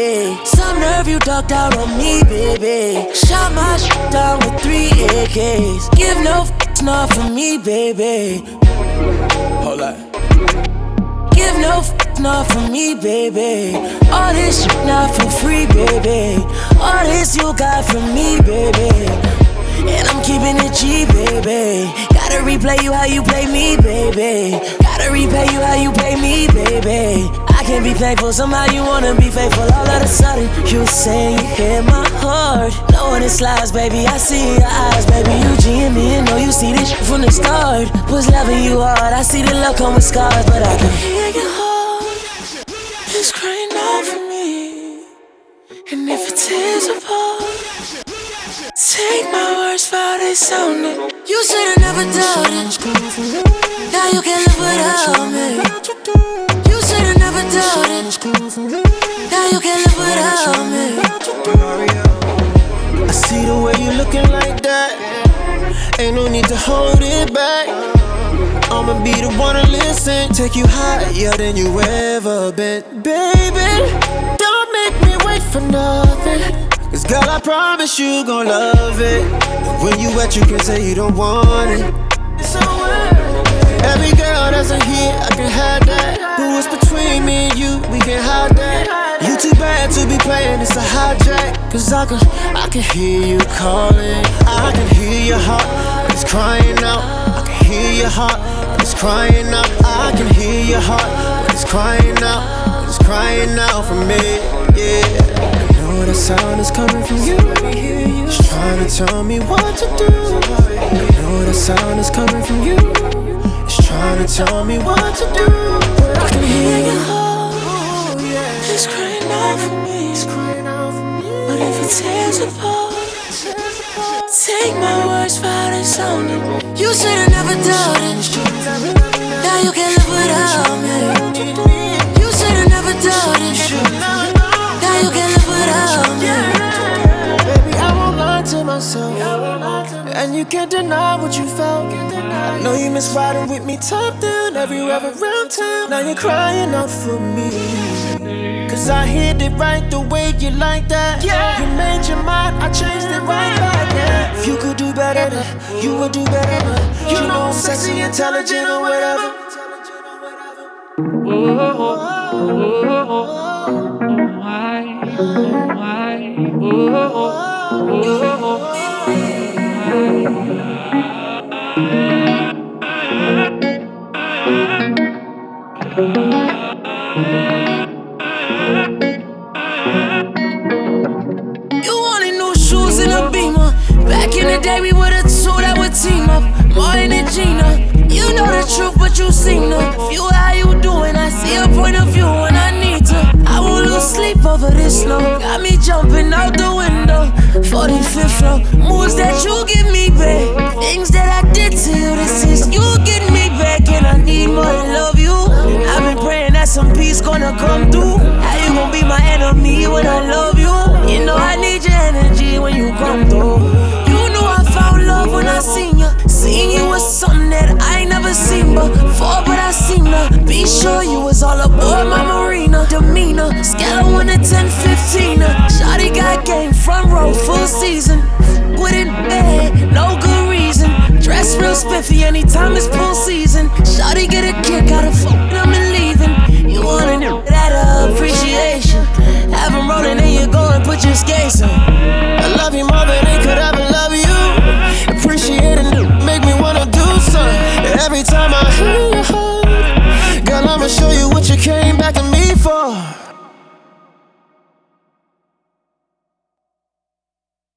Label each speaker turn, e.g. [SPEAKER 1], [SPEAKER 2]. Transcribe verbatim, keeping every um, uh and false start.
[SPEAKER 1] baby. Some nerve you ducked out on me, baby. Shot my shit down with three A Ks. Give no f***s not for me, baby.
[SPEAKER 2] Hold up.
[SPEAKER 1] Give no f***s not for me, baby. All this shit not for free, baby. All this you got from me, baby. And I'm keeping it G, baby. Gotta replay you how you play me, baby. Gotta repay you how you play me, baby. I can't be thankful, somehow you wanna be faithful. All of a sudden, you say you hit my heart. Knowing it slides, baby, I see your eyes, baby. You G and me and know you see this shit from the start. Was loving you hard, I see the love come with scars. But I can hear your heart, it's crying out for me. And if it tears apart, take my words for how they sounded. You should've never doubted. Now you can't live without me. You should've never doubted. Now you can't live without me.
[SPEAKER 3] I see the way you looking like that. Ain't no need to hold it back. I'ma be the one to listen. Take you higher than you ever been. Baby, don't make me wait for nothing. Cause girl, I promise you gon' love it. When you wet, you can say you don't want it. It's over. Every girl that's in here, I can have that. But what's between me and you, we can hide that. You too bad to be playing, it's a hijack. Cause I can, I can hear you calling. I can hear your heart, it's crying out. I can hear your heart, it's crying out. I can hear your heart, it's crying out. It's crying out for me, yeah. Know the sound is coming from you. It's trying to tell me what to do. I know the sound is coming from you. It's trying to tell me what to do. But I can hear your heart, it's crying out for me. But if it tears apart, take my words for how they sounded. You should've never doubted. Now you can't live without me. You should've never doubted. Now you can't live without me. Baby, I won't lie to myself. And you can't deny what you felt. I know you miss riding with me top down everywhere around town. Now you're crying out for me. Cause I hit it right the way you like that. You made your mind, I changed it right back. Yeah. If you could do better, then you would do better. You know I'm sexy, intelligent, or whatever.
[SPEAKER 4] Oh, oh, oh, oh, why, why, oh, oh, oh,
[SPEAKER 1] You wanted new shoes in a Beamer. Back in the day, we were the two that would team up. Martin and Gina, you know the truth, but you seen the view. How you doing? I see a point of view when I need to. I won't lose sleep over this slow. Got me jumping out the window. forty-fifth floor, moves that you give me back. Things that I did to you, this is you get me back. And I need more than love you. I've been praying that some peace gonna come through. How you gonna be my enemy when I love you? You know I need your energy when you come through. You know I found love when I seen you. Seeing you was something that I ain't never seen before, but I seem to be sure you was all aboard my marina. Demeanor, scale of one to ten, fifteen. Shawty got game, front row, full season. With it bad, no good reason. Dress real spiffy anytime it's